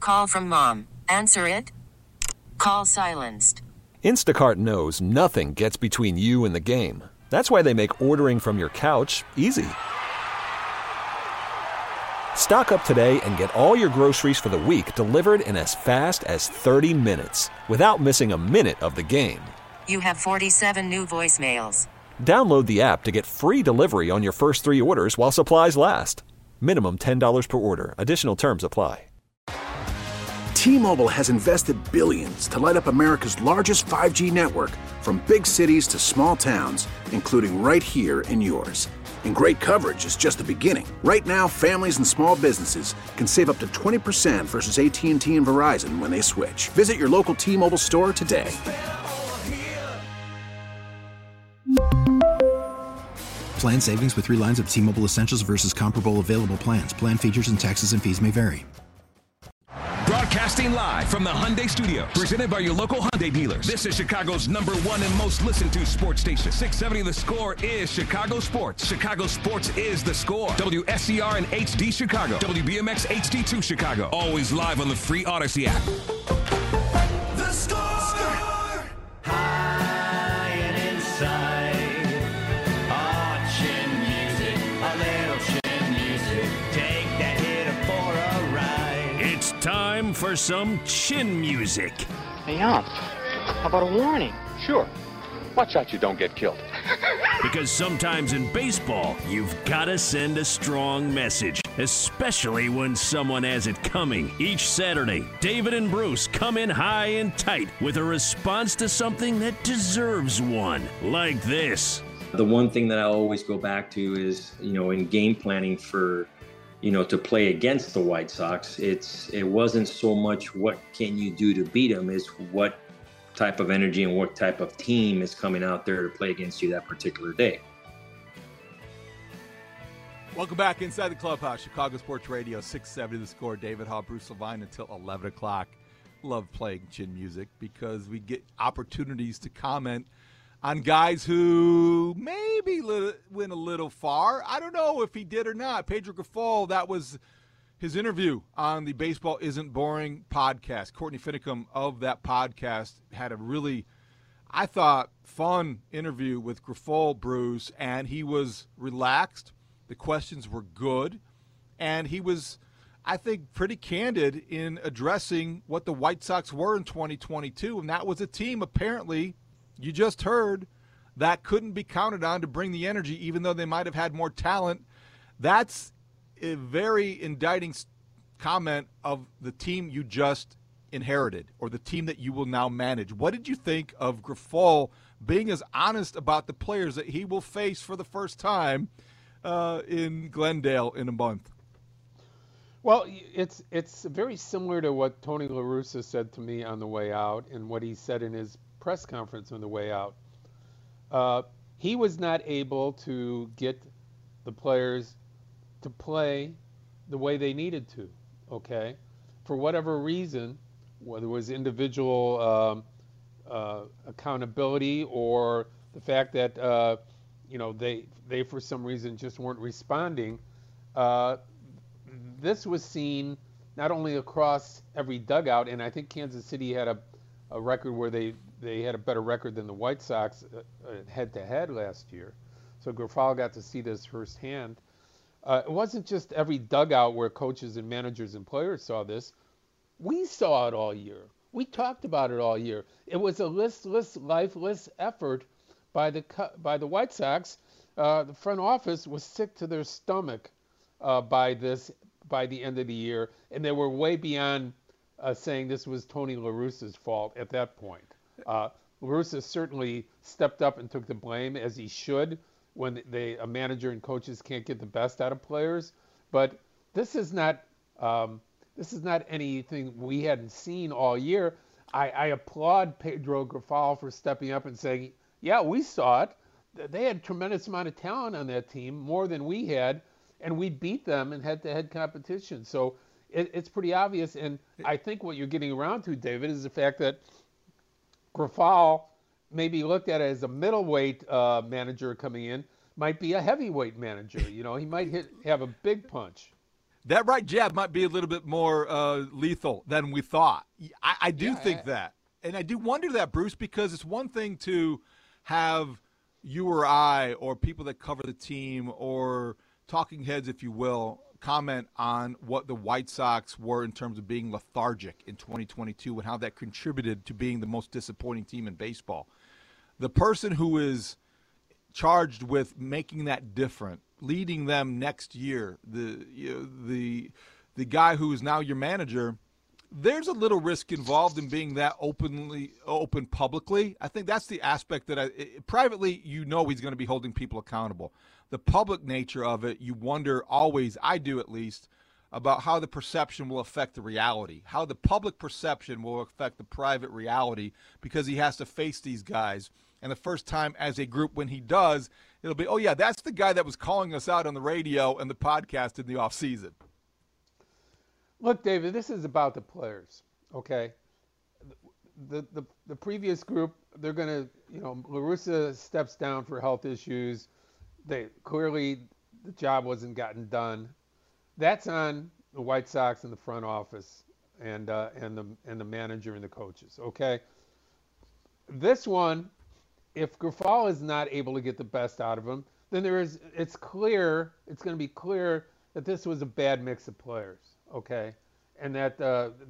Call from mom. Answer it. Call silenced. Instacart knows nothing gets between you and the game. That's why they make ordering from your couch easy. Stock up today and get all your groceries for the week delivered in as fast as 30 minutes without missing a minute of the game. You have 47 new voicemails. Download the app to get free delivery on your first 3 orders while supplies last. Minimum $10 per order. Additional terms apply. T-Mobile has invested billions to light up America's largest 5G network, from big cities to small towns, including right here in yours. And great coverage is just the beginning. Right now, families and small businesses can save up to 20% versus AT&T and Verizon when they switch. Visit your local T-Mobile store today. Plan savings with 3 lines of T-Mobile Essentials versus comparable available plans. Plan features and taxes and fees may vary. Broadcasting live from the Hyundai Studios, presented by your local Hyundai dealers. This is Chicago's #1 and most listened to sports station. 670 The Score is Chicago Sports. Chicago Sports is The Score. WSCR and HD Chicago. WBMX HD2 Chicago. Always live on the free Odyssey app. The Score. High and inside. Oh, chin music. A little chin music. Take that hitter for a ride. It's time for some chin music. Hey, Ump, how about a warning? Sure. Watch out you don't get killed. Because sometimes in baseball, you've got to send a strong message, especially when someone has it coming. Each Saturday, David and Bruce come in high and tight with a response to something that deserves one, like this. The one thing that I always go back to is, in game planning for, to play against the White Sox, it wasn't so much what can you do to beat them, it's what type of energy and what type of team is coming out there to play against you that particular day. Welcome back inside the clubhouse. Chicago Sports Radio, 670 The Score. David Hall, Bruce Levine until 11 o'clock. Love playing chin music because we get opportunities to comment on guys who maybe went a little far. I don't know if he did or not. Pedro Grifol, that was his interview on the Baseball Isn't Boring podcast. Courtney Finicum of that podcast had a really, I thought, fun interview with Grifol, Bruce, and he was relaxed. The questions were good, and he was, I think, pretty candid in addressing what the White Sox were in 2022, and that was a team, apparently, you just heard, that couldn't be counted on to bring the energy, even though they might have had more talent. That's a very indicting comment of the team you just inherited or the team that you will now manage. What did you think of Grifol being as honest about the players that he will face for the first time in Glendale in a month? Well, it's very similar to what Tony La Russa said to me on the way out and what he said in his press conference on the way out. He was not able to get the players to play the way they needed to, okay? For whatever reason, whether it was individual accountability or the fact that, they for some reason just weren't responding, this was seen not only across every dugout, and I think Kansas City had a record where they had a better record than the White Sox head-to-head last year. So Grifol got to see this firsthand. It wasn't just every dugout where coaches and managers and players saw this. We saw it all year. We talked about it all year. It was a listless, lifeless effort by the White Sox. The front office was sick to their stomach by the end of the year, and they were way beyond saying this was Tony La Russa's fault at that point. La Russa certainly stepped up and took the blame, as he should, when a manager and coaches can't get the best out of players. But this is not anything we hadn't seen all year. I applaud Pedro Grifol for stepping up and saying, yeah, we saw it. They had a tremendous amount of talent on that team, more than we had, and we beat them in head-to-head competition. So it's pretty obvious. And I think what you're getting around to, David, is the fact that Grifol maybe looked at it as a middleweight manager coming in, might be a heavyweight manager. He might have a big punch. That right jab might be a little bit more lethal than we thought. I do think that. And I do wonder that, Bruce, because it's one thing to have you or I or people that cover the team or talking heads, if you will, comment on what the White Sox were in terms of being lethargic in 2022 and how that contributed to being the most disappointing team in baseball. The person who is charged with making that different, leading them next year, the guy who is now your manager, there's a little risk involved in being that open publicly. I think that's the aspect that privately, he's going to be holding people accountable. The public nature of it, you wonder always, I do at least, about how the perception will affect the reality, how the public perception will affect the private reality, because he has to face these guys. And the first time as a group, when he does, it'll be, oh, yeah, that's the guy that was calling us out on the radio and the podcast in the offseason. Look, David, this is about the players, okay? The previous group, they're going to, La Russa steps down for health issues. Clearly, the job wasn't gotten done. That's on the White Sox and the front office and the manager and the coaches, okay? This one, if Grifol is not able to get the best out of him, then it's going to be clear that this was a bad mix of players, okay? And that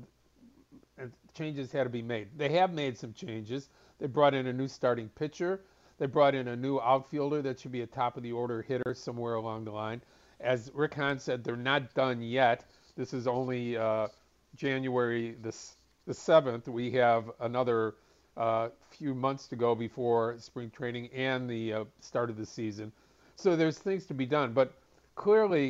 changes had to be made. They have made some changes. They brought in a new starting pitcher. They brought in a new outfielder that should be a top-of-the-order hitter somewhere along the line. As Rick Hahn said, they're not done yet. This is only January the 7th. We have another few months to go before spring training and the start of the season. So there's things to be done. But clearly,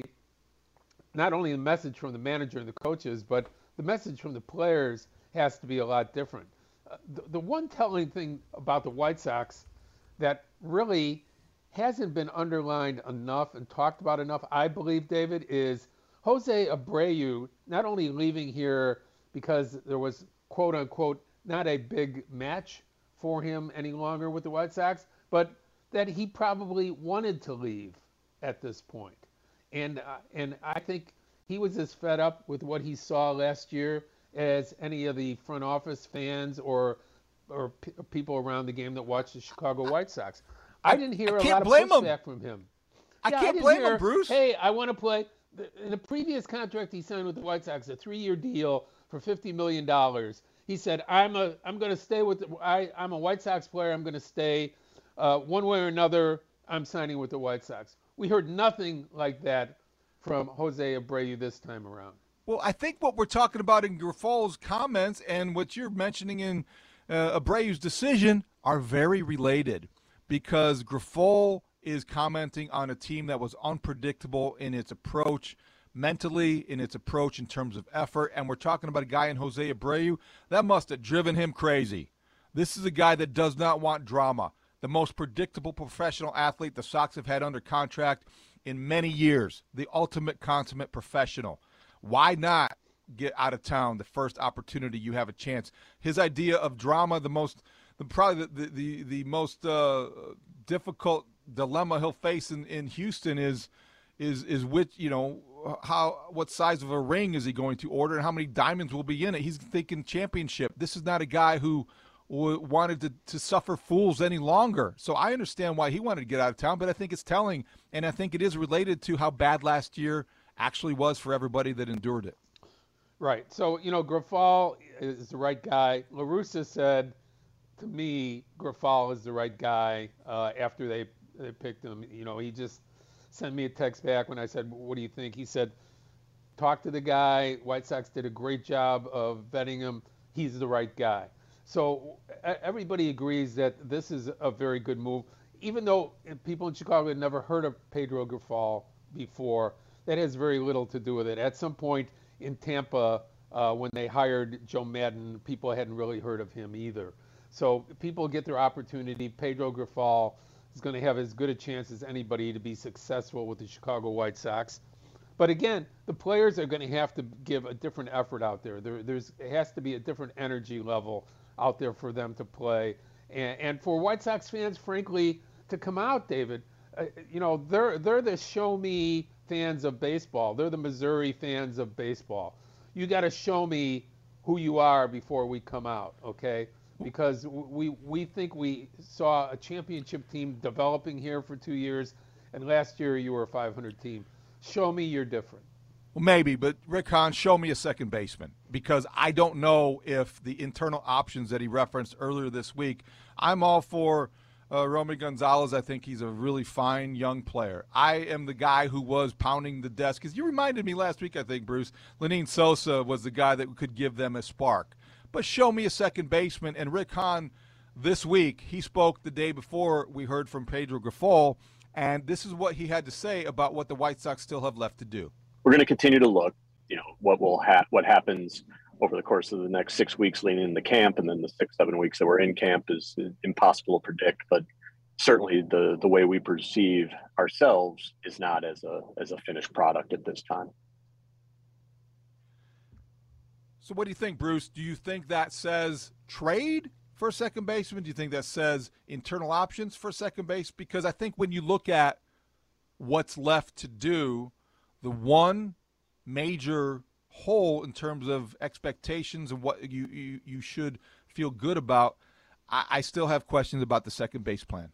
not only the message from the manager and the coaches, but the message from the players has to be a lot different. The one telling thing about the White Sox that really hasn't been underlined enough and talked about enough, I believe, David, is Jose Abreu not only leaving here because there was, quote unquote, not a big match for him any longer with the White Sox, but that he probably wanted to leave at this point. And I think he was as fed up with what he saw last year as any of the front office fans or people around the game that watch the Chicago White Sox. I didn't hear a lot of pushback from him. I can't blame him, Bruce. Hey, I want to play. In the previous contract he signed with the White Sox, a 3-year deal for $50 million, he said, I'm going to stay with I'm a White Sox player. I'm going to stay. One way or another, I'm signing with the White Sox. We heard nothing like that from Jose Abreu this time around. Well, I think what we're talking about in Grifol's comments and what you're mentioning in Abreu's decision are very related, because Grifol is commenting on a team that was unpredictable in its approach mentally, in its approach in terms of effort, and we're talking about a guy in Jose Abreu that must have driven him crazy. This is a guy that does not want drama. The most predictable professional athlete the Sox have had under contract in many years, the ultimate consummate professional. Why not get out of town the first opportunity you have a chance? His idea of drama, the most difficult dilemma he'll face in Houston is which, what size of a ring is he going to order and how many diamonds will be in it. He's thinking championship. This is not a guy who wanted to suffer fools any longer. So I understand why he wanted to get out of town, but I think it's telling, and I think it is related to how bad last year actually was for everybody that endured it. Right. So, Grifol is the right guy. La Russa said to me, Grifol is the right guy after they picked him. He just sent me a text back when I said, what do you think? He said, talk to the guy. White Sox did a great job of vetting him. He's the right guy. So everybody agrees that this is a very good move. Even though people in Chicago had never heard of Pedro Grifol before, that has very little to do with it. At some point in Tampa, when they hired Joe Maddon, people hadn't really heard of him either. So people get their opportunity. Pedro Grifol is going to have as good a chance as anybody to be successful with the Chicago White Sox. But again, the players are going to have to give a different effort out there. There has to be a different energy level out there for them to play. And for White Sox fans, frankly, to come out, David, they're the show me fans of baseball. They're the Missouri fans of baseball. You got to show me who you are before we come out, okay? Because we think we saw a championship team developing here for 2 years, and last year you were a 500 team. Show me you're different. Well, maybe, but Rick Hahn, show me a second baseman, because I don't know if the internal options that he referenced earlier this week. I'm all for Romy Gonzalez. I think he's a really fine young player. I am the guy who was pounding the desk, because you reminded me last week, I think, Bruce, Lenyn Sosa was the guy that could give them a spark. But show me a second baseman. And Rick Hahn this week, he spoke the day before we heard from Pedro Grifol, and this is what he had to say about what the White Sox still have left to do. We're going to continue to look, what happens over the course of the next 6 weeks leading into camp, and then the 6-7 weeks that we're in camp is impossible to predict. But certainly the way we perceive ourselves is not as a finished product at this time. So what do you think, Bruce? Do you think that says trade for a second baseman? Do you think that says internal options for second base? Because I think when you look at what's left to do, the one major hole in terms of expectations and what you should feel good about, I still have questions about the second base plan.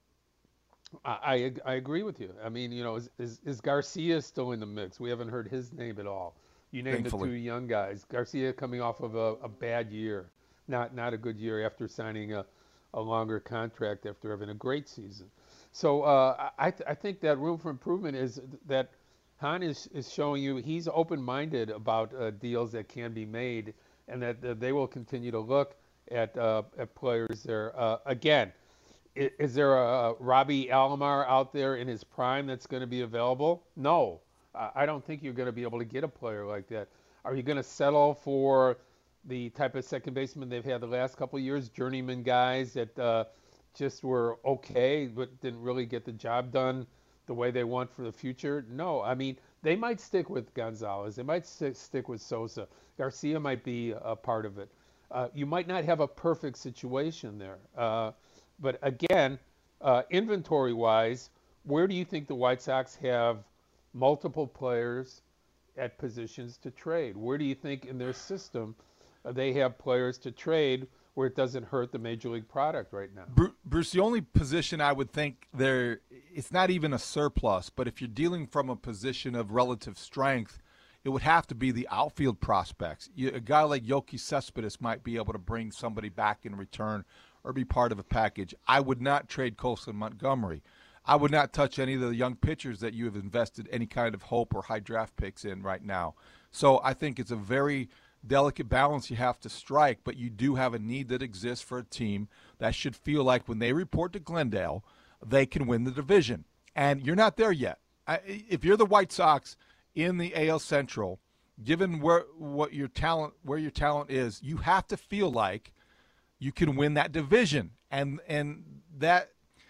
I agree with you. I mean, is Garcia still in the mix? We haven't heard his name at all. You named Thankfully. The two young guys. Garcia coming off of a bad year, not a good year after signing a longer contract after having a great season. So I think that room for improvement is that Hahn is showing you he's open-minded about deals that can be made, and that they will continue to look at players there. Again, is there a Robbie Alomar out there in his prime that's going to be available? No. I don't think you're going to be able to get a player like that. Are you going to settle for the type of second baseman they've had the last couple of years, journeyman guys that just were okay but didn't really get the job done the way they want for the future? No. I mean, they might stick with Gonzalez. They might stick with Sosa. Garcia might be a part of it. You might not have a perfect situation there. But again, inventory-wise, where do you think the White Sox have multiple players at positions to trade? Where do you think in their system they have players to trade where it doesn't hurt the major league product right now? Bruce, the only position I would think there, it's not even a surplus, but if you're dealing from a position of relative strength, it would have to be the outfield prospects. A guy like Yoki Cespedes might be able to bring somebody back in return or be part of a package. I would not trade Colson Montgomery. I would not touch any of the young pitchers that you have invested any kind of hope or high draft picks in right now. So I think it's a very delicate balance you have to strike, but you do have a need that exists for a team that should feel like when they report to Glendale, they can win the division. And you're not there yet. If you're the White Sox in the AL Central, given where your talent is, you have to feel like you can win that division. And that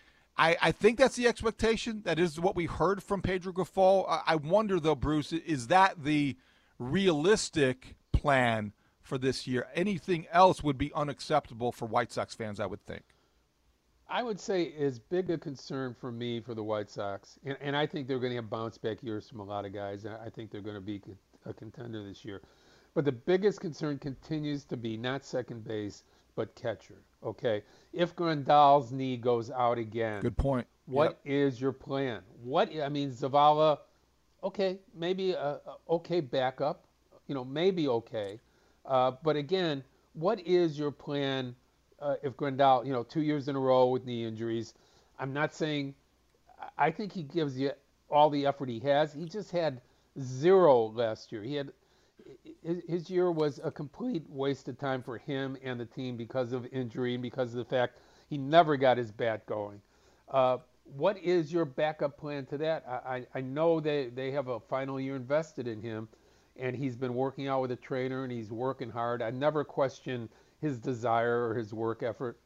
I think that's the expectation. That is what we heard from Pedro Grifol. I wonder, though, Bruce, is that the realistic plan for this year? Anything else would be unacceptable for White Sox fans, I would think. I would say as big a concern for me for the White Sox, and I think they're going to have bounce-back years from a lot of guys. I think they're going to be a contender this year. But the biggest concern continues to be not second base, but catcher. Okay, if Grandal's knee goes out again, good point. What is your plan? Zavala, okay, maybe okay backup, maybe okay, but again, what is your plan if Grandal, 2 years in a row with knee injuries? I'm not saying, I think he gives you all the effort he has. He just had 0 last year. His year was a complete waste of time for him and the team because of injury and because of the fact he never got his bat going. What is your backup plan to that? I know they have a final year invested in him, and he's been working out with a trainer, and he's working hard. I never question his desire or his work efforts.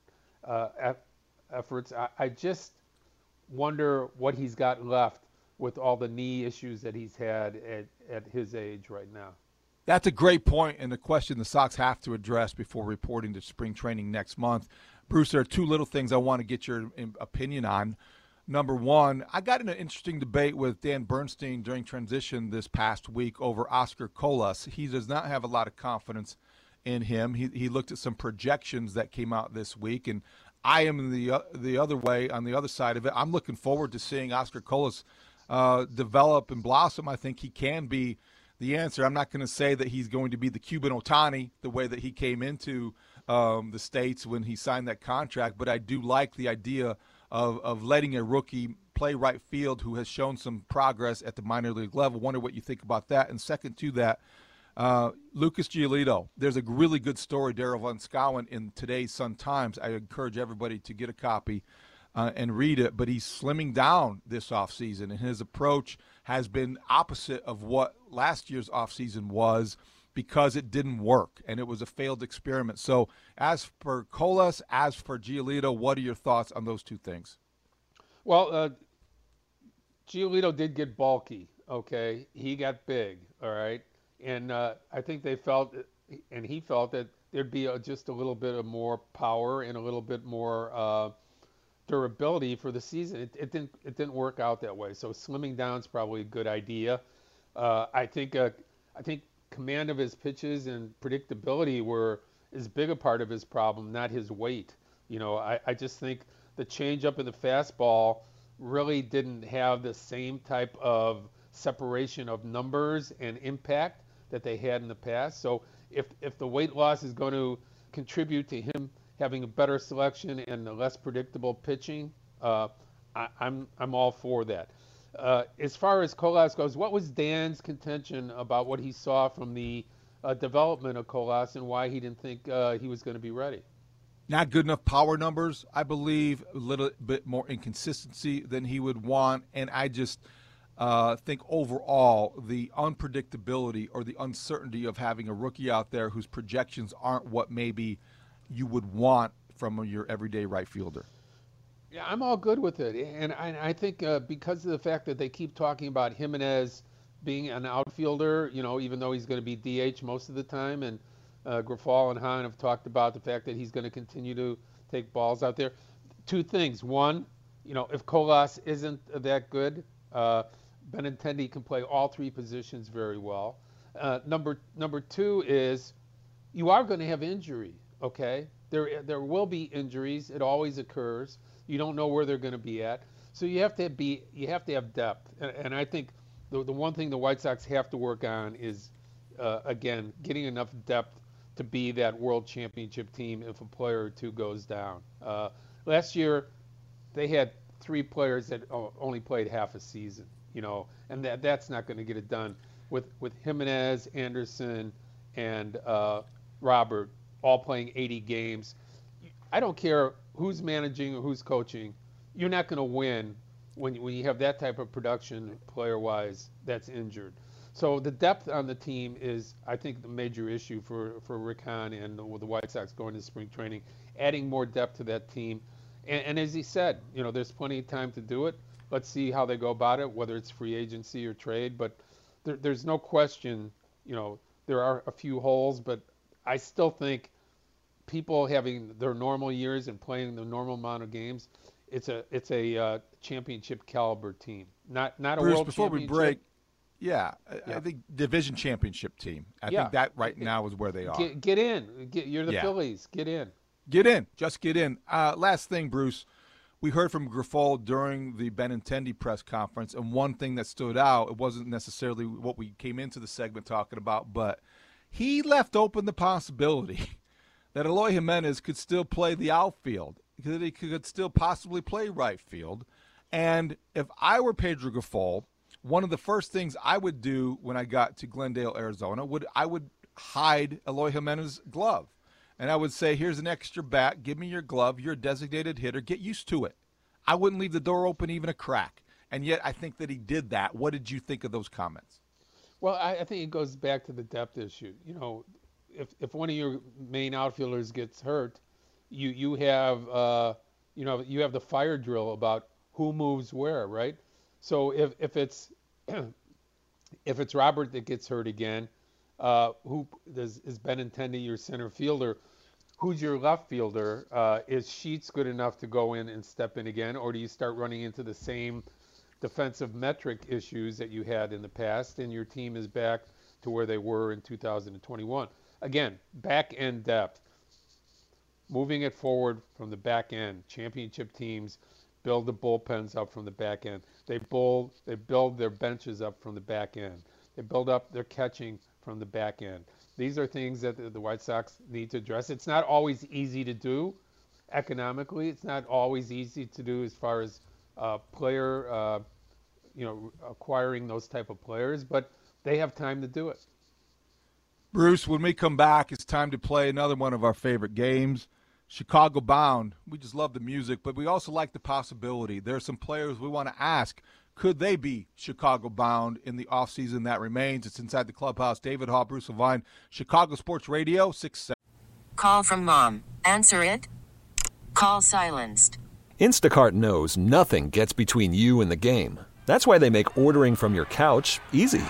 I just wonder what he's got left with all the knee issues that he's had at his age right now. That's a great point, and the question the Sox have to address before reporting to spring training next month. Bruce, there are two little things I want to get your opinion on. Number one, I got in an interesting debate with Dan Bernstein during transition this past week over Oscar Colas. He does not have a lot of confidence in him. He looked at some projections that came out this week, and I am the other way on the other side of it. I'm looking forward to seeing Oscar Colas develop and blossom. I think he can be the answer. I'm not going to say that he's going to be the Cuban Ohtani the way that he came into the States when he signed that contract, but I do like the idea of letting a rookie play right field who has shown some progress at the minor league level. Wonder what you think about that. And second to that, Lucas Giolito. There's a really good story, Daryl Van Schouwen, in today's Sun-Times. I encourage everybody to get a copy and read it. But he's slimming down this offseason, and his approach has been opposite of what last year's offseason was because it didn't work, and it was a failed experiment. So as for Colas, as for Giolito, what are your thoughts on those two things? Well, Giolito did get bulky, okay? He got big, all right? And I think they felt, and he felt that there'd be just a little bit of more power and a little bit more durability for the season. It didn't work out that way. So slimming down is probably a good idea. I think command of his pitches and predictability were as big a part of his problem, not his weight. You know, I just think the changeup in the fastball really didn't have the same type of separation of numbers and impact that they had in the past. So if the weight loss is going to contribute to him having a better selection and a less predictable pitching, I'm all for that. As far as Colas goes, what was Dan's contention about what he saw from the development of Colas and why he didn't think he was going to be ready? Not good enough power numbers, I believe, a little bit more inconsistency than he would want, and I just think overall the unpredictability or the uncertainty of having a rookie out there whose projections aren't what maybe you would want from your everyday right fielder. Yeah, I'm all good with it. And I think because of the fact that they keep talking about Jimenez being an outfielder, you know, even though he's going to be DH most of the time, and Grifol and Hahn have talked about the fact that he's going to continue to take balls out there. Two things. One, you know, if Colas isn't that good, Benintendi can play all three positions very well. Number two is you are going to have injury, okay? There will be injuries. It always occurs. You don't know where they're going to be at. So you have to have depth. And I think the one thing the White Sox have to work on is, again, getting enough depth to be that world championship team if a player or two goes down. Last year, they had 3 players that only played half a season, you know, and that's not going to get it done. With Jimenez, Anderson, and Robert all playing 80 games, I don't care who's managing or who's coaching, you're not going to win when you have that type of production player-wise that's injured. So the depth on the team is, I think, the major issue for Rick Hahn and the White Sox going to spring training, adding more depth to that team. And as he said, you know, there's plenty of time to do it. Let's see how they go about it, whether it's free agency or trade. But there's no question, you know, there are a few holes, but I still think people having their normal years and playing the normal amount of games, it's a championship caliber team, not a Bruce, world before championship. We break, I think division championship team. I think that right now is where they are. Get in. You're the Phillies. Get in. Get in. Just get in. Last thing, Bruce. We heard from Grifol during the Benintendi press conference, and one thing that stood out, it wasn't necessarily what we came into the segment talking about, but he left open the possibility that Eloy Jimenez could still play the outfield, that he could still possibly play right field. And if I were Pedro Grifol, one of the first things I would do when I got to Glendale, Arizona, I would hide Eloy Jimenez's glove. And I would say, here's an extra bat. Give me your glove. You're a designated hitter. Get used to it. I wouldn't leave the door open even a crack. And yet I think that he did that. What did you think of those comments? Well, I think it goes back to the depth issue. You know, if one of your main outfielders gets hurt, you have you have the fire drill about who moves where, right? So if it's Robert that gets hurt again, is Benintendi your center fielder? who's your left fielder? Is Sheets good enough to go in and step in again, or do you start running into the same defensive metric issues that you had in the past, and your team is back to where they were in 2021? Again, back end depth. Moving it forward from the back end. Championship teams build the bullpens up from the back end. They build their benches up from the back end. They build up their catching from the back end. These are things that the White Sox need to address. It's not always easy to do economically. It's not always easy to do as far as player, acquiring those type of players, but they have time to do it. Bruce, when we come back, it's time to play another one of our favorite games, Chicago Bound. We just love the music, but we also like the possibility. There are some players we want to ask, could they be Chicago Bound in the offseason that remains? It's Inside the Clubhouse. David Hall, Bruce Levine, Chicago Sports Radio, 6-7. Call from mom. Answer it. Call silenced. Instacart knows nothing gets between you and the game. That's why they make ordering from your couch easy.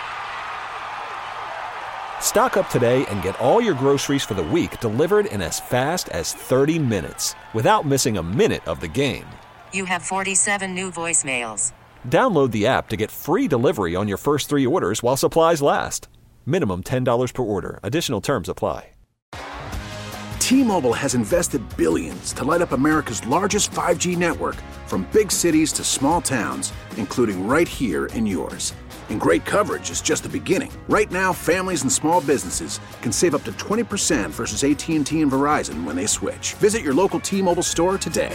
Stock up today and get all your groceries for the week delivered in as fast as 30 minutes without missing a minute of the game. You have 47 new voicemails. Download the app to get free delivery on your first 3 orders while supplies last. Minimum $10 per order. Additional terms apply. T-Mobile has invested billions to light up America's largest 5G network, from big cities to small towns, including right here in yours. And great coverage is just the beginning. Right now, families and small businesses can save up to 20% versus AT&T and Verizon when they switch. Visit your local T-Mobile store today.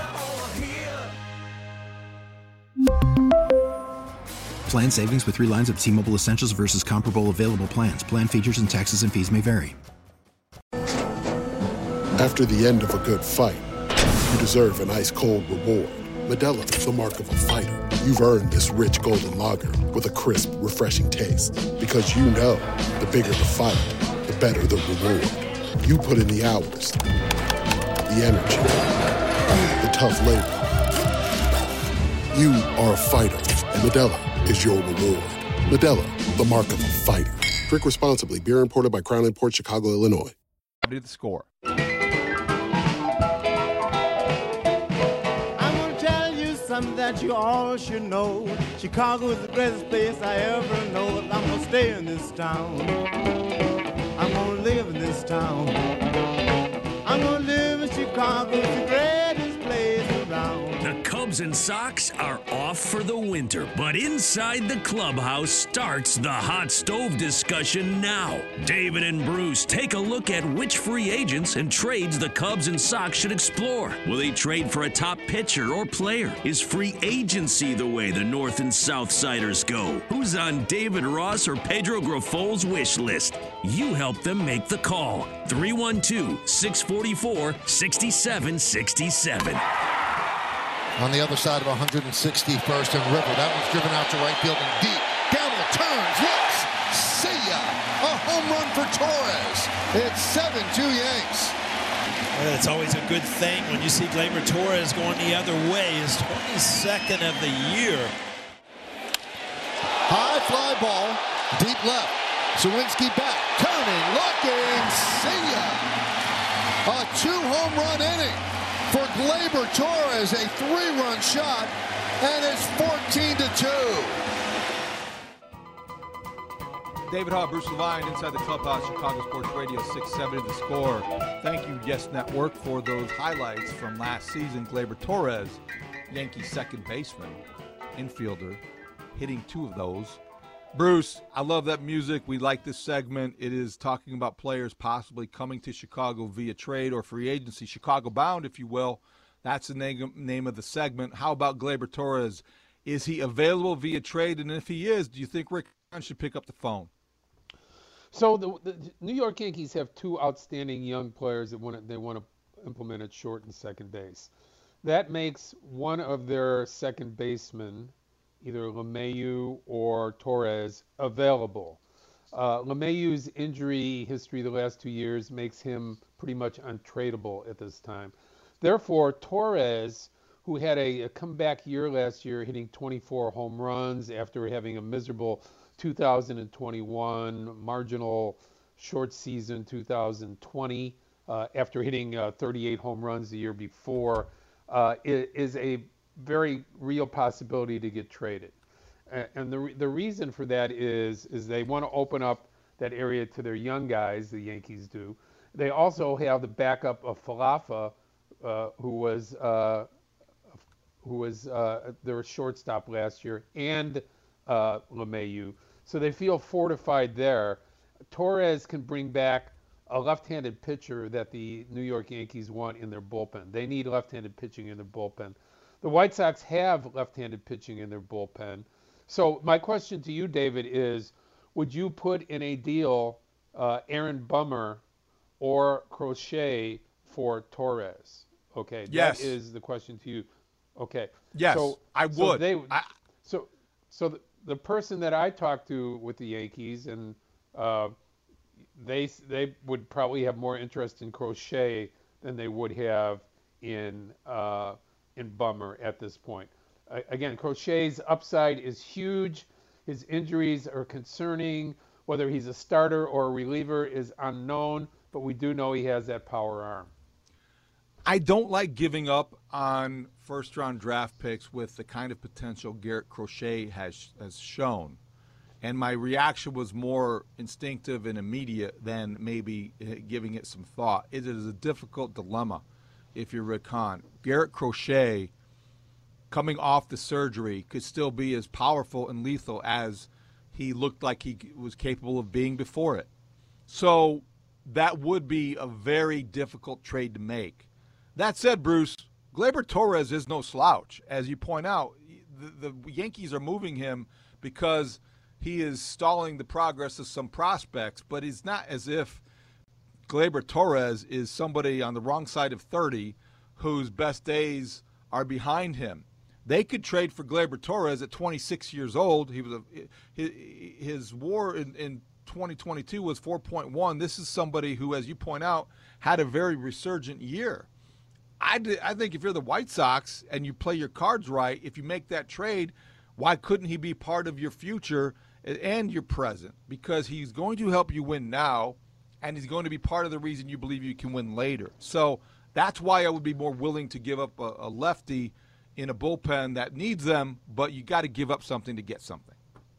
Plan savings with 3 lines of T-Mobile Essentials versus comparable available plans. Plan features and taxes and fees may vary. After the end of a good fight, you deserve an ice-cold reward. Modelo is the mark of a fighter. You've earned this rich golden lager with a crisp, refreshing taste. Because you know, the bigger the fight, the better the reward. You put in the hours, the energy, the tough labor. You are a fighter, and Modelo is your reward. Modelo, the mark of a fighter. Drink responsibly. Beer imported by Crown Imports, Chicago, Illinois. To the score. Something that you all should know. Chicago is the greatest place I ever know. I'm gonna stay in this town. I'm gonna live in this town. I'm gonna live in Chicago. It's the greatest place around. The Cubs and Sox are off for the winter, but inside the clubhouse starts the hot stove discussion now. David and Bruce take a look at which free agents and trades the Cubs and Sox should explore. Will they trade for a top pitcher or player? Is free agency the way the North and South Siders go? Who's on David Ross or Pedro Griffol's wish list? You help them make the call. 312-644-6767. On the other side of 161st and River. That one's driven out to right field and deep. Gamble turns, looks, see ya! A home run for Torres. It's 7-2 Yanks. Well, it's always a good thing when you see Gleyber Torres going the other way. His 22nd of the year. High fly ball, deep left. Sawinski back, turning, looking, see ya! A 2-home run inning for Gleyber Torres, a 3-run shot, and it's 14-2. David Hall, Bruce Levine, Inside the Clubhouse, Chicago Sports Radio, 6-7 The Score. Thank you, Yes Network, for those highlights from last season. Gleyber Torres, Yankees second baseman, infielder, hitting 2 of those. Bruce, I love that music. We like this segment. It is talking about players possibly coming to Chicago via trade or free agency. Chicago Bound, if you will. That's the name of the segment. How about Gleyber Torres? Is he available via trade? And if he is, do you think Rick Hahn should pick up the phone? So the New York Yankees have 2 outstanding young players that they want to implement at short and second base. That makes one of their second basemen, either LeMahieu or Torres, available. LeMahieu's injury history the last 2 years makes him pretty much untradeable at this time. Therefore, Torres, who had a comeback year last year, hitting 24 home runs after having a miserable 2021, marginal short season 2020, after hitting 38 home runs the year before, is a very real possibility to get traded. And the reason for that is they want to open up that area to their young guys, the Yankees do. They also have the backup of Falefa, who was their shortstop last year, and LeMahieu. So they feel fortified there. Torres can bring back a left-handed pitcher that the New York Yankees want in their bullpen. They need left-handed pitching in their bullpen. The White Sox have left-handed pitching in their bullpen. So my question to you, David, is would you put in a deal Aaron Bummer or Crochet for Torres? Okay, yes. That is the question to you. Okay. Yes, so, I would. So the person that I talked to with the Yankees, and they would probably have more interest in Crochet than they would have in Bummer at this point. Again, Crochet's upside is huge. His injuries are concerning. Whether he's a starter or a reliever is unknown, but we do know he has that power arm. I don't like giving up on first-round draft picks with the kind of potential Garrett Crochet has shown. And my reaction was more instinctive and immediate than maybe giving it some thought. It is a difficult dilemma if you're Rick Hahn. Garrett Crochet, coming off the surgery, could still be as powerful and lethal as he looked like he was capable of being before it. So that would be a very difficult trade to make. That said, Bruce, Gleyber Torres is no slouch. As you point out, the Yankees are moving him because he is stalling the progress of some prospects, but it's not as if Gleyber Torres is somebody on the wrong side of 30 whose best days are behind him. They could trade for Gleyber Torres at 26 years old. His WAR in 2022 was 4.1. This is somebody who, as you point out, had a very resurgent year. I think if you're the White Sox and you play your cards right, if you make that trade, why couldn't he be part of your future and your present? Because he's going to help you win now, and he's going to be part of the reason you believe you can win later. So that's why I would be more willing to give up a lefty in a bullpen that needs them, but you got to give up something to get something.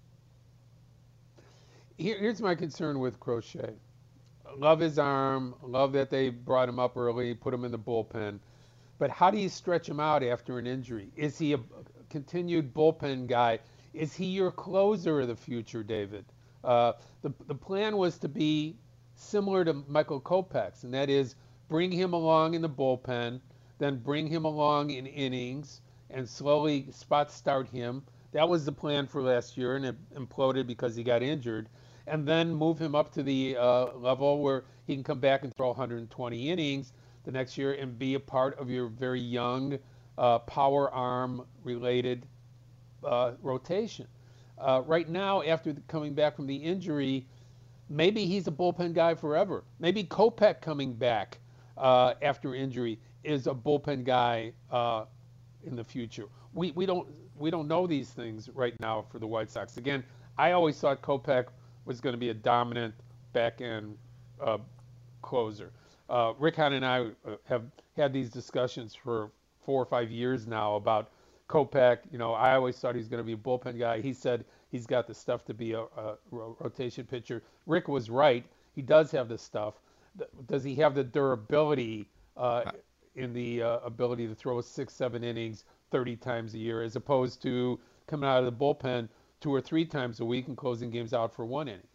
Here's my concern with Crochet. Love his arm, love that they brought him up early, put him in the bullpen. But how do you stretch him out after an injury? Is he a continued bullpen guy? Is he your closer of the future, David? The plan was to be similar to Michael Kopech's, and that is bring him along in the bullpen, then bring him along in innings, and slowly spot start him. That was the plan for last year, and it imploded because he got injured. And then move him up to the level where he can come back and throw 120 innings the next year and be a part of your very young power arm related rotation. Right now, after coming back from the injury, maybe he's a bullpen guy forever. Maybe Kopech coming back after injury is a bullpen guy in the future. We don't know these things right now for the White Sox. Again, I always thought Kopech was going to be a dominant back-end closer. Rick Hahn and I have had these discussions for 4 or 5 years now about Kopech. I always thought he's going to be a bullpen guy. He said he's got the stuff to be a rotation pitcher. Rick was right. He does have the stuff. Does he have the durability in the ability to throw 6-7 innings 30 times a year, as opposed to coming out of the bullpen 2 or 3 times a week and closing games out for 1 inning?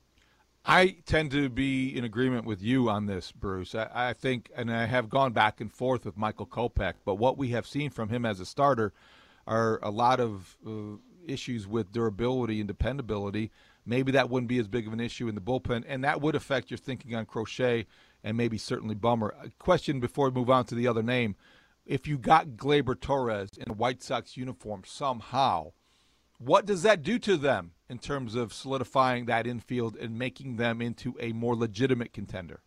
I tend to be in agreement with you on this, Bruce. I think, and I have gone back and forth with Michael Kopech, but what we have seen from him as a starter are a lot of issues with durability and dependability. Maybe that wouldn't be as big of an issue in the bullpen, and that would affect your thinking on Crochet and maybe certainly Bummer. A question before we move on to the other name. If you got Gleyber Torres in a White Sox uniform somehow, what does that do to them in terms of solidifying that infield and making them into a more legitimate contender?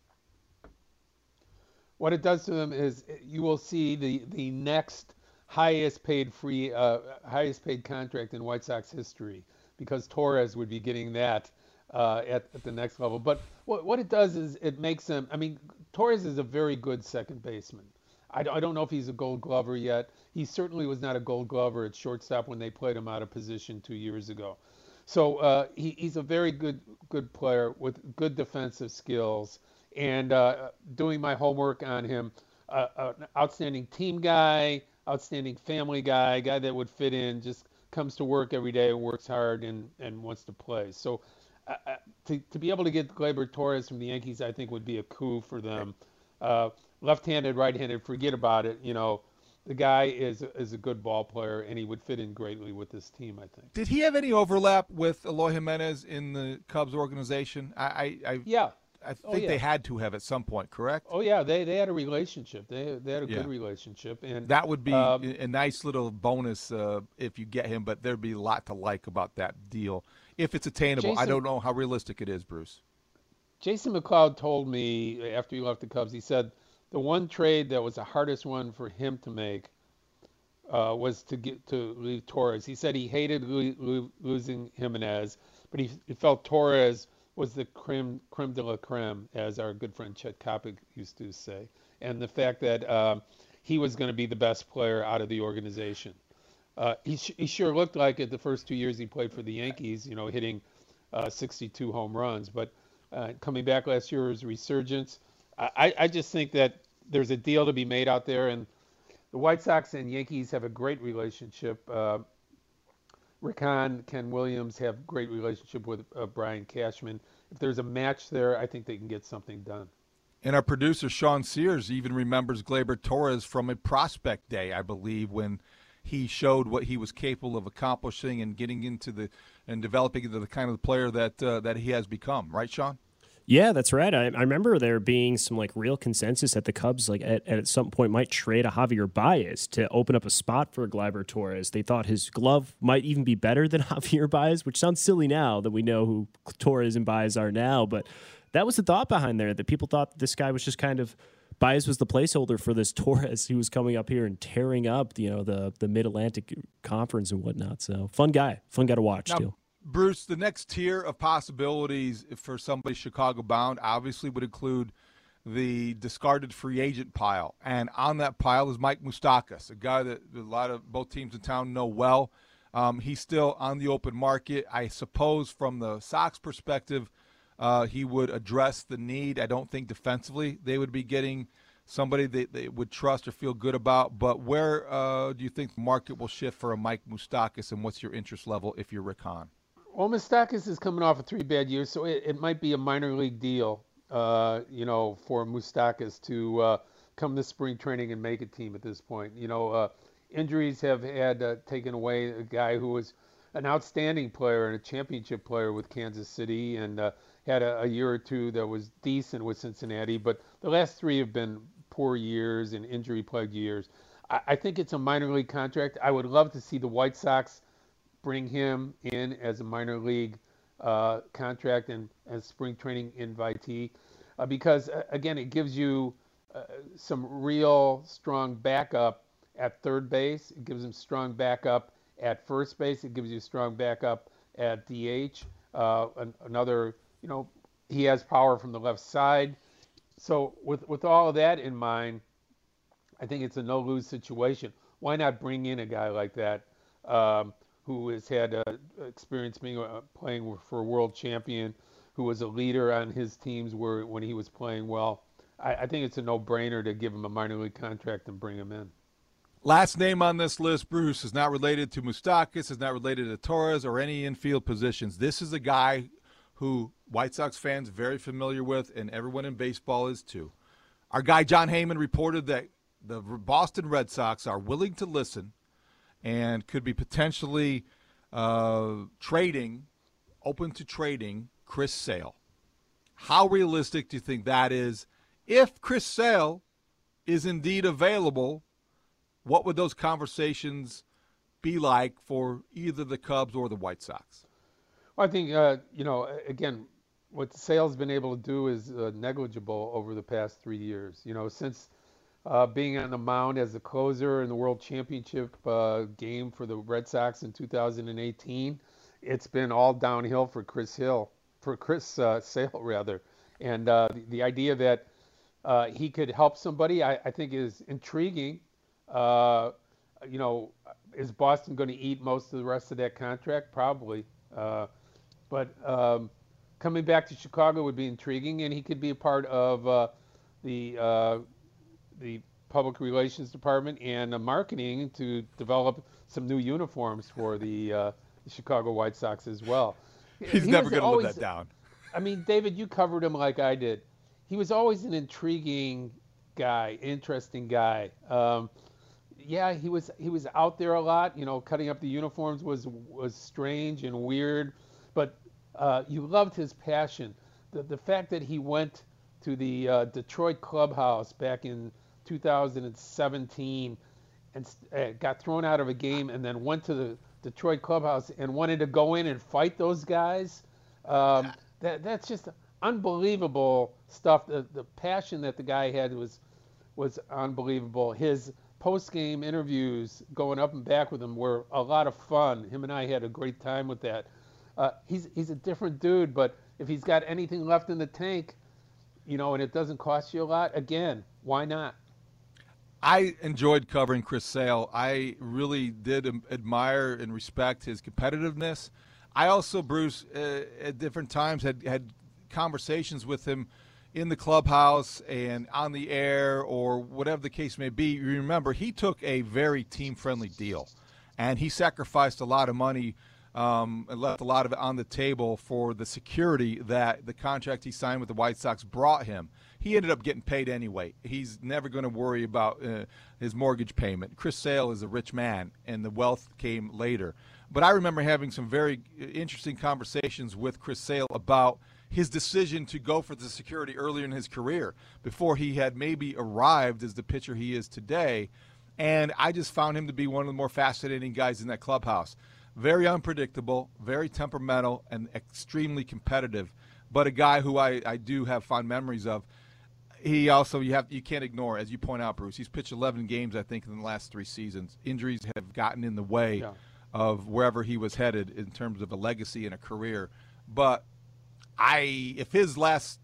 What it does to them is you will see the next highest paid contract in White Sox history, because Torres would be getting that at the next level. But what it does is it makes them, Torres is a very good second baseman. I don't know if he's a Gold Glover yet. He certainly was not a Gold Glover at shortstop when they played him out of position 2 years ago. So he's a very good player with good defensive skills. And doing my homework on him, an outstanding team guy, outstanding family guy that would fit in, just comes to work every day and works hard and wants to play. So to be able to get Gleyber Torres from the Yankees, I think would be a coup for them. Left-handed, right-handed, forget about it. The guy is a good ball player, and he would fit in greatly with this team, I think. Did he have any overlap with Eloy Jimenez in the Cubs organization? Yeah. I think they had to have at some point, correct? Oh yeah, they had a relationship. They had a good relationship, and that would be a nice little bonus if you get him. But there'd be a lot to like about that deal if it's attainable. I don't know how realistic it is, Bruce. Jason McLeod told me after he left the Cubs, he said the one trade that was the hardest one for him to make was to leave Torres. He said he hated losing Jimenez, but he felt Torres was the creme de la creme, as our good friend Chet Kopic used to say, and the fact that he was going to be the best player out of the organization. He sure looked like it the first 2 years he played for the Yankees, hitting 62 home runs, but coming back last year was resurgence. I just think that there's a deal to be made out there, and the White Sox and Yankees have a great relationship. Rick Hahn, Ken Williams have great relationship with Brian Cashman. If there's a match there, I think they can get something done. And our producer, Sean Sears, even remembers Gleyber Torres from a prospect day, I believe, when he showed what he was capable of accomplishing and getting into and developing into the kind of player that he has become. Right, Sean? Yeah, that's right. I remember there being some real consensus that the Cubs at some point might trade a Javier Baez to open up a spot for Gleyber Torres. They thought his glove might even be better than Javier Baez, which sounds silly now that we know who Torres and Baez are now. But that was the thought behind there, that people thought this guy was just Baez was the placeholder for this Torres who was coming up here and tearing up the Mid-Atlantic Conference and whatnot. So fun guy to watch too. Bruce, the next tier of possibilities for somebody Chicago-bound obviously would include the discarded free agent pile. And on that pile is Mike Moustakas, a guy that a lot of both teams in town know well. He's still on the open market. I suppose from the Sox perspective, he would address the need. I don't think defensively they would be getting somebody they would trust or feel good about. But where do you think the market will shift for a Mike Moustakas, and what's your interest level if you're Rick Hahn? Well, Moustakas is coming off of 3 bad years, so it might be a minor league deal, for Moustakas to come to spring training and make a team at this point. Injuries have had taken away a guy who was an outstanding player and a championship player with Kansas City, and had a year or two that was decent with Cincinnati, but the last 3 have been poor years and injury-plagued years. I think it's a minor league contract. I would love to see the White Sox bring him in as a minor league contract and as spring training invitee, because again, it gives you some real strong backup at third base. It gives him strong backup at first base. It gives you strong backup at DH. Another, he has power from the left side. So with all of that in mind, I think it's a no-lose situation. Why not bring in a guy like that? Who has had experience playing for a world champion, who was a leader on his teams when he was playing well. I think it's a no-brainer to give him a minor league contract and bring him in. Last name on this list, Bruce, is not related to Moustakas, is not related to Torres or any infield positions. This is a guy who White Sox fans are very familiar with, and everyone in baseball is too. Our guy John Heyman reported that the Boston Red Sox are willing to listen and could be potentially open to trading Chris Sale. How realistic do you think that is? If Chris Sale is indeed available, what would those conversations be like for either the Cubs or the White Sox? Well, I think, again, what Sale's been able to do is negligible over the past 3 years. Since being on the mound as a closer in the World Championship game for the Red Sox in 2018, it's been all downhill for Chris Sale, rather. And the idea that he could help somebody, I think is intriguing. Is Boston going to eat most of the rest of that contract? Probably. But coming back to Chicago would be intriguing, and he could be a part of the public relations department and marketing to develop some new uniforms for the Chicago White Sox as well. He's never going to live that down. I mean, David, you covered him like I did. He was always an intriguing guy, interesting guy. Yeah, he was out there a lot. Cutting up the uniforms was strange and weird, but you loved his passion. The fact that he went to the Detroit clubhouse back in 2017 and got thrown out of a game, and then went to the Detroit clubhouse and wanted to go in and fight those guys. That's just unbelievable stuff. The passion that the guy had was unbelievable. His post-game interviews going up and back with him were a lot of fun. Him and I had a great time with that. He's a different dude, but if he's got anything left in the tank, and it doesn't cost you a lot, again, why not? I enjoyed covering Chris Sale. I really did admire and respect his competitiveness. I also, Bruce, at different times had conversations with him in the clubhouse and on the air or whatever the case may be. You remember, he took a very team-friendly deal, and he sacrificed a lot of money and left a lot of it on the table for the security that the contract he signed with the White Sox brought him. He ended up getting paid anyway. He's never going to worry about his mortgage payment. Chris Sale is a rich man, and the wealth came later. But I remember having some very interesting conversations with Chris Sale about his decision to go for the security earlier in his career before he had maybe arrived as the pitcher he is today. And I just found him to be one of the more fascinating guys in that clubhouse. Very unpredictable, very temperamental, and extremely competitive, but a guy who I do have fond memories of. He also, you can't ignore, as you point out, Bruce, he's pitched 11 games, I think, in the last 3 seasons. Injuries have gotten in the way of wherever he was headed in terms of a legacy and a career. But if his last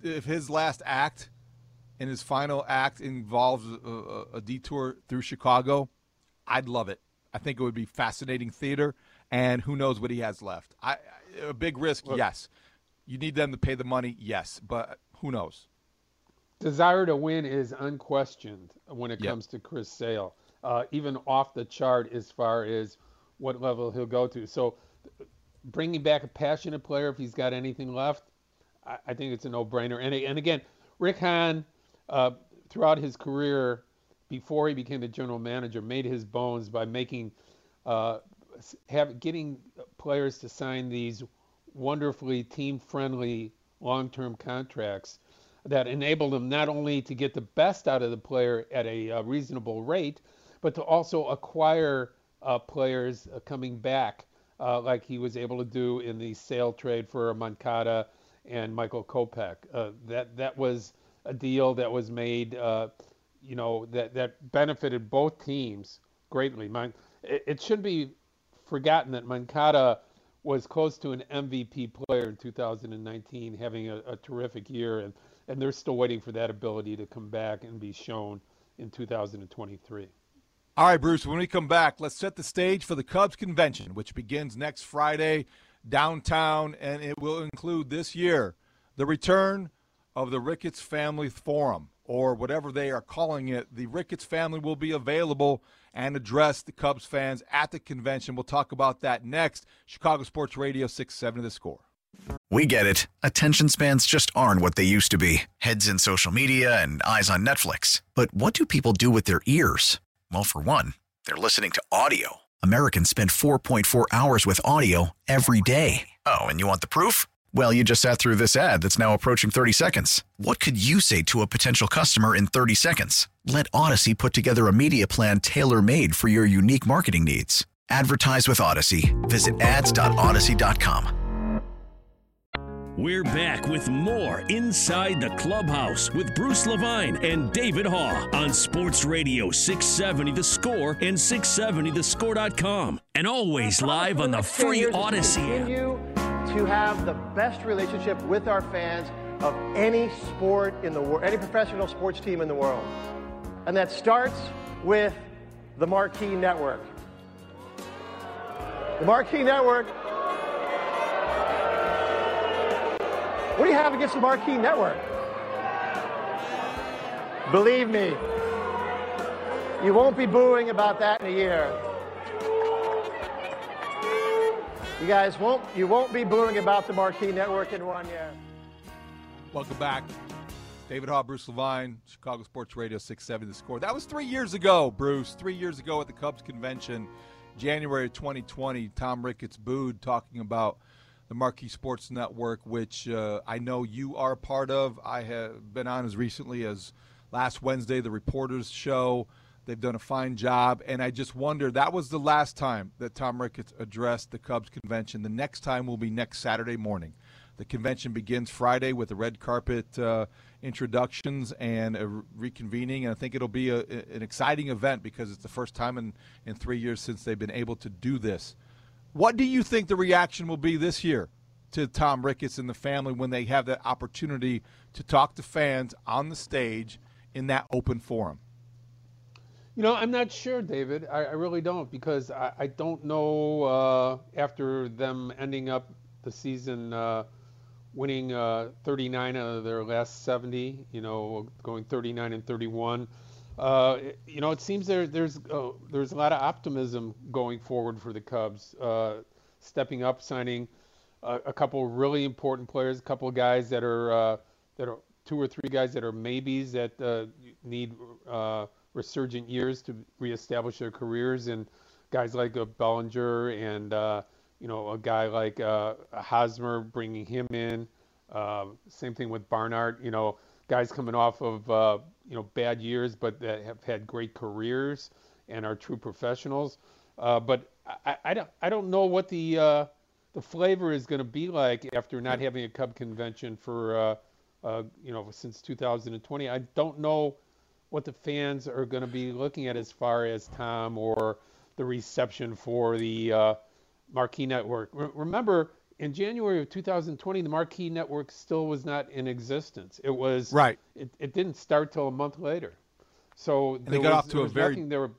act and his final act involves a detour through Chicago, I'd love it. I think it would be fascinating theater, and who knows what he has left. A big risk, yes. You need them to pay the money, yes, but who knows? Desire to win is unquestioned when it comes to Chris Sale, even off the chart as far as what level he'll go to. So bringing back a passionate player, if he's got anything left, I think it's a no-brainer. And again, Rick Hahn, throughout his career, before he became the general manager, made his bones by getting players to sign these wonderfully team-friendly long-term contracts that enabled them not only to get the best out of the player at a reasonable rate, but to also acquire players coming back, like he was able to do in the Sale trade for Moncada and Michael Kopech. That was a deal that was made that benefited both teams greatly. It shouldn't be forgotten that Moncada was close to an MVP player in 2019, having a terrific year, and they're still waiting for that ability to come back and be shown in 2023. All right, Bruce, when we come back, let's set the stage for the Cubs convention, which begins next Friday downtown, and it will include this year the return of the Ricketts Family Forum, or whatever they are calling it. The Ricketts family will be available and address the Cubs fans at the convention. We'll talk about that next. Chicago Sports Radio 670 The Score. We get it. Attention spans just aren't what they used to be. Heads in social media and eyes on Netflix. But what do people do with their ears? Well, for one, they're listening to audio. Americans spend 4.4 hours with audio every day. Oh, and you want the proof? Well, you just sat through this ad that's now approaching 30 seconds. What could you say to a potential customer in 30 seconds? Let Odyssey put together a media plan tailor-made for your unique marketing needs. Advertise with Odyssey. Visit ads.odyssey.com. We're back with more Inside the Clubhouse with Bruce Levine and David Haugh on Sports Radio 670 The Score and 670thescore.com. And always live on the free Odyssey app. To have the best relationship with our fans of any sport in the world, any professional sports team in the world. And that starts with the Marquee Network. The Marquee Network. What do you have against the Marquee Network? Believe me, you won't be booing about that in a year. You won't be booing about the Marquee Network in 1 year. Welcome back. David Haugh, Bruce Levine, Chicago Sports Radio 670 The Score. That was 3 years ago, Bruce. 3 years ago at the Cubs convention, January of 2020. Tom Ricketts booed talking about the Marquee Sports Network, which I know you are a part of. I have been on as recently as last Wednesday, the Reporters Show. They've done a fine job, and I just wonder, that was the last time that Tom Ricketts addressed the Cubs convention. The next time will be next Saturday morning. The convention begins Friday with the red carpet introductions and a reconvening, and I think it'll be an exciting event because it's the first time in 3 years since they've been able to do this. What do you think the reaction will be this year to Tom Ricketts and the family when they have that opportunity to talk to fans on the stage in that open forum? You know, I'm not sure, David. I really don't, because I don't know after them ending up the season winning 39 out of their last 70, you know, going 39 and 31. You know, it seems there's a lot of optimism going forward for the Cubs, stepping up, signing a couple of really important players, a couple of guys that are 2 or 3 guys that are maybes that need resurgent years to reestablish their careers, and guys like Bellinger and you know, a guy like Hosmer, bringing him in. Same thing with Barnhart. You know, guys coming off of you know, bad years, but that have had great careers and are true professionals. But I don't know what the flavor is going to be like after not having a Cub convention for you know, since 2020. I don't know what the fans are going to be looking at as far as Tom or the reception for the Marquee Network. Remember, in January of 2020, the Marquee Network still was not in existence. It was right. It didn't start till a month later. So they got off to a very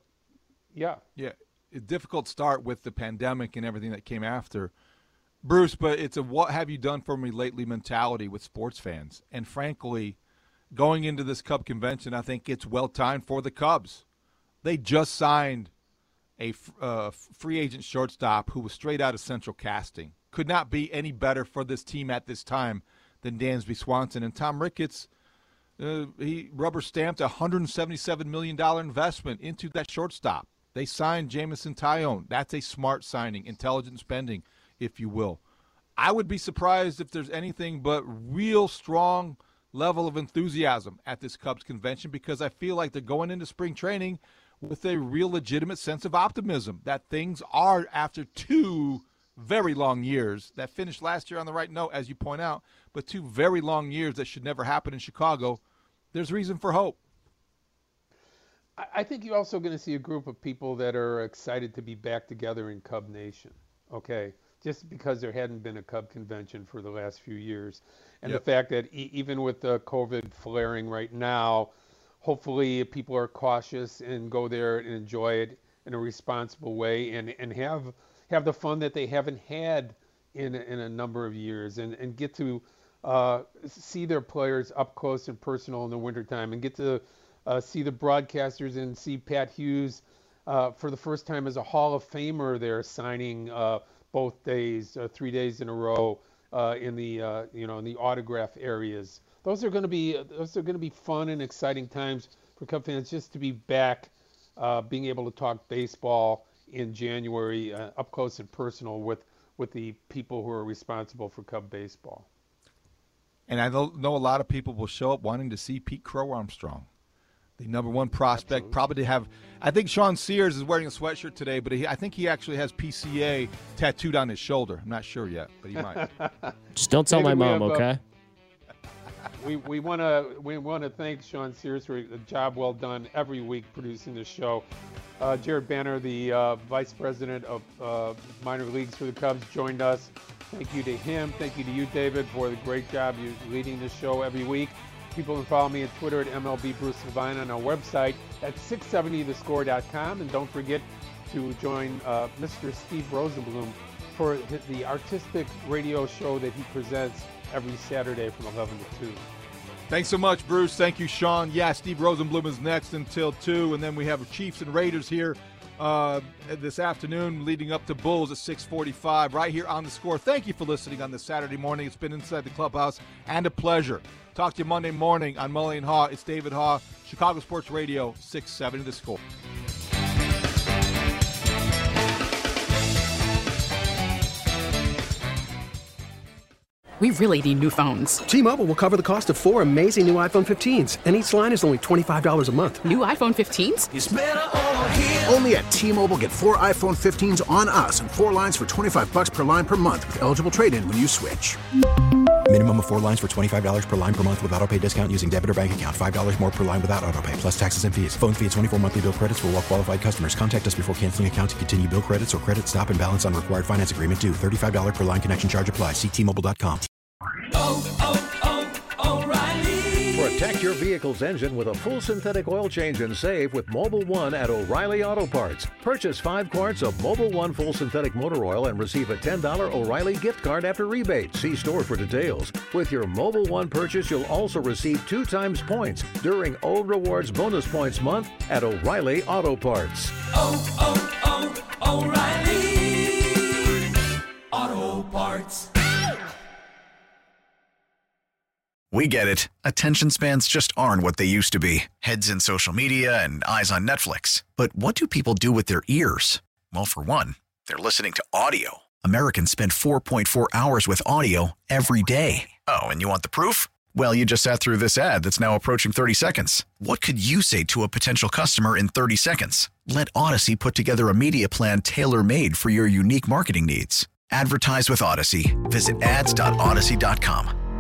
a difficult start with the pandemic and everything that came after, Bruce. But it's a what have you done for me lately mentality with sports fans, and frankly, going into this Cub convention, I think it's well timed for the Cubs. They just signed a free agent shortstop who was straight out of Central Casting. Could not be any better for this team at this time than Dansby Swanson. And Tom Ricketts, he rubber-stamped a $177 million investment into that shortstop. They signed Jameson Taillon. That's a smart signing, intelligent spending, if you will. I would be surprised if there's anything but real strong level of enthusiasm at this Cubs convention, because I feel like they're going into spring training with a real legitimate sense of optimism that things are, after 2 very long years that finished last year on the right note, as you point out, but 2 very long years that should never happen in Chicago, there's reason for hope. I think you're also going to see a group of people that are excited to be back together in Cub Nation, okay? Just because there hadn't been a Cub convention for the last few years. And the fact that even with the COVID flaring right now, hopefully people are cautious and go there and enjoy it in a responsible way and have the fun that they haven't had in a number of years, and get to see their players up close and personal in the wintertime, and get to see the broadcasters and see Pat Hughes for the first time as a Hall of Famer there, signing both days, 3 days in a row in the you know, in the autograph areas. Those are going to be fun and exciting times for Cub fans, just to be back, being able to talk baseball in January, up close and personal with the people who are responsible for Cub baseball. And I know a lot of people will show up wanting to see Pete Crow Armstrong, the number 1 prospect. Absolutely. Probably to have, I think Sean Sears is wearing a sweatshirt today, but I think he actually has PCA tattooed on his shoulder. I'm not sure yet, but he might. Just don't tell my mom, okay? We want to thank Sean Sears for a job well done every week producing this show. Jared Banner, the vice president of minor leagues for the Cubs, joined us. Thank you to him. Thank you to you, David, for the great job you leading this show every week. People can follow me on Twitter at MLB Bruce Levine, on our website at 670thescore.com. And don't forget to join Mr. Steve Rosenblum for the artistic radio show that he presents every Saturday from 11 to 2. Thanks so much, Bruce. Thank you, Sean. Yeah, Steve Rosenblum is next until 2, and then we have Chiefs and Raiders here this afternoon leading up to Bulls at 6:45 right here on The Score. Thank you for listening on this Saturday morning. It's been Inside the Clubhouse and a pleasure. Talk to you Monday morning on Mully and Haw. It's David Haw, Chicago Sports Radio, 670 The Score. We really need new phones. T-Mobile will cover the cost of 4 amazing new iPhone 15s, and each line is only $25 a month. New iPhone 15s? It's better over here. Only at T-Mobile, get 4 iPhone 15s on us and 4 lines for $25 per line per month with eligible trade-in when you switch. Minimum of 4 lines for $25 per line per month with autopay discount using debit or bank account. $5 more per line without autopay, plus taxes and fees. Phone fee at 24 monthly bill credits for well-qualified customers. Contact us before canceling account to continue bill credits or credit stop and balance on required finance agreement due. $35 per line connection charge applies. See T-Mobile.com. O'Reilly. Protect your vehicle's engine with a full synthetic oil change and save with Mobil 1 at O'Reilly Auto Parts. Purchase 5 quarts of Mobil 1 full synthetic motor oil and receive a $10 O'Reilly gift card after rebate. See store for details. With your Mobil 1 purchase, you'll also receive 2 times points during O Rewards Bonus Points Month at O'Reilly Auto Parts. O'Reilly Auto Parts. We get it. Attention spans just aren't what they used to be. Heads in social media and eyes on Netflix. But what do people do with their ears? Well, for one, they're listening to audio. Americans spend 4.4 hours with audio every day. Oh, and you want the proof? Well, you just sat through this ad that's now approaching 30 seconds. What could you say to a potential customer in 30 seconds? Let Odyssey put together a media plan tailor-made for your unique marketing needs. Advertise with Odyssey. Visit ads.odyssey.com.